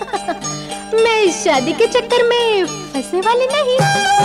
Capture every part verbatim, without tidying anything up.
मैं शादी के चक्कर में फंसने वाली नहीं।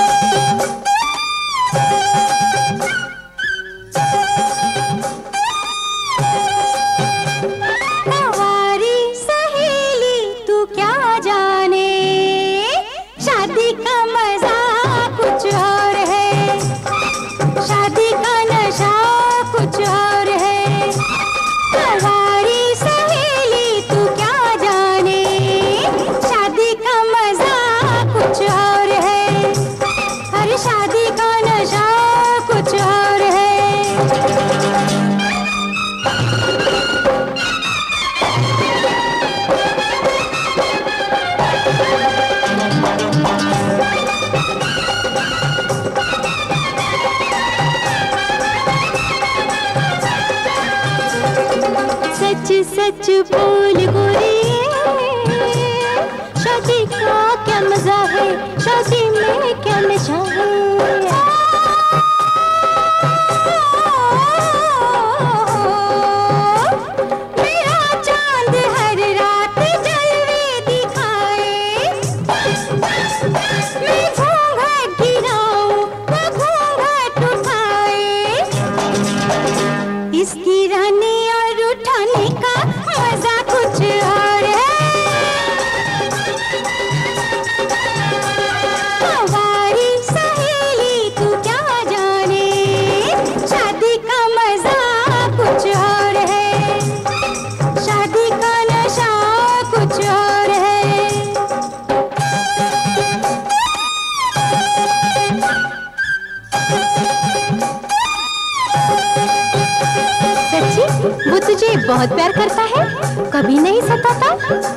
हमारी सहेली तू क्या जाने, शादी का मजा कुछ और है, शादी का नशा कुछ और है। हमारी सहेली तू क्या जाने, शादी का मजा कुछ और है, अरे शादी का नशा कुछ और है। सच सच बोल गोरी, शादी का क्या मजा है, शादी में क्या नशा है। मेरा चांद हर रात जलवे दिखाए, मैं घूंघट गिराऊं वो घूंघट उठाए, इसकी रानी और उठाने का मजा कुछ और है। हमारी सहेली तू क्या जाने, शादी का मजा कुछ और है, शादी का नशा कुछ और है। सच्ची वो तुझे बहुत प्यार करता है, कभी नहीं सताता?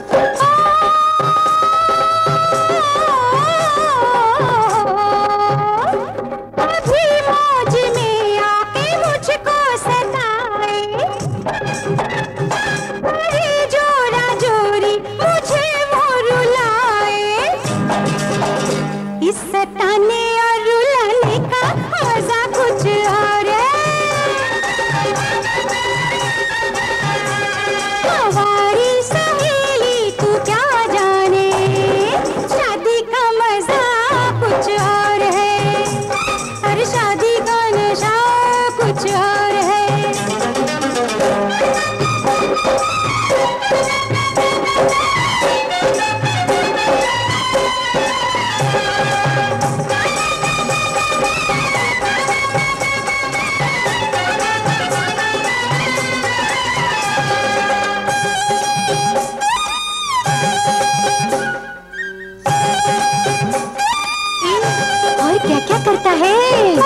अभी मौज में आके मुझको सताए, अरे जोरा जोरी मुझे वो रुलाए, इस सताने और रुलाने का मजा कुछ और है। हमारी सहेली तू क्या जाने, शादी का मजा कुछ और है, अरे शादी का नशा कुछ और है। और क्या क्या करता है?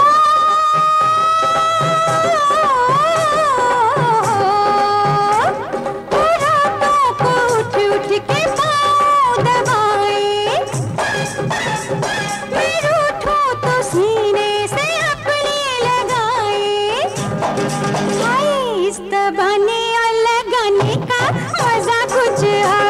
रातों को उठ उठ के पाँव दबाए, फिर उठो तो सीने से अपने लगाए, हाय इस दबाने और लगाने का मजा कुछ और